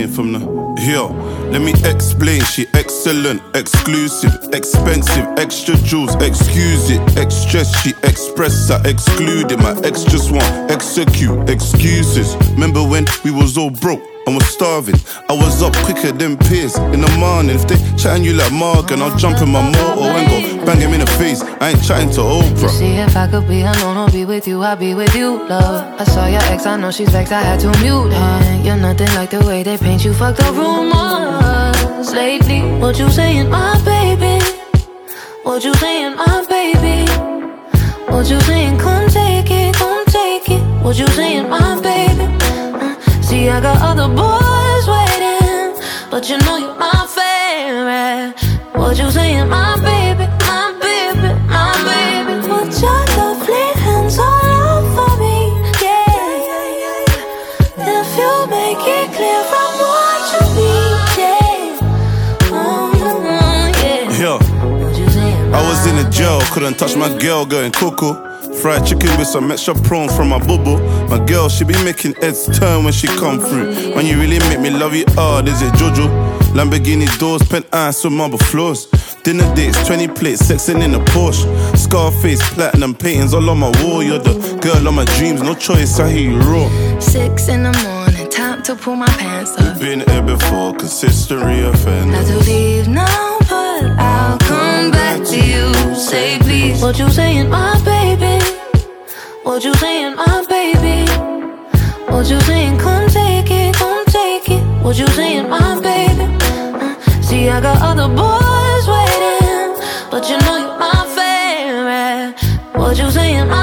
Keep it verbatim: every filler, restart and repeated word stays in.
saying from the yo. Let me explain, she excellent, exclusive, expensive, extra jewels, excuse it, extra, she express, I excluded, my ex just want execute, excuses. Remember when we was all broke and was starving? I was up quicker than peers in the morning. If they chatting you like Morgan, I'll jump in my motor and go bang him in the face. I ain't chatting to Oprah. You see, if I could be alone or be with you, I'd be with you, love. I saw your ex, I know she's vexed, I had to mute her. You're nothing like the way they paint you, fuck the rumors lately. What you saying, my baby? What you saying, my baby? What you saying, come take it, come take it. What you saying, my baby? uh, See, I got other boys waiting, but you know you're my favorite. What you saying, my baby, my baby, my baby? Put your lovely hands all over me, yeah. If you make it clear from what you need, yeah. Mm-hmm, yeah. Yo, I was in the jail, couldn't touch my girl, going cuckoo. Fried chicken with some extra prawns from my bubble. My girl, she be making heads turn when she come through. When you really make me love you hard, is it Jojo? Lamborghini doors, penthouse with marble floors. Dinner dates, twenty plates, sexing in a Porsche. Scarface, platinum paintings all on my wall. You're the girl of my dreams, no choice, I hear you raw. Six in the morning, time to pull my pants up. Been here before, consistent reoffender. Not to leave now, but I'll come back to you. Say please. What you saying, my baby? What you saying, my baby? What you saying, come take it, come take it. What you saying, my baby? uh, See, I got other boys waiting, but you know you're my favorite. What you saying, my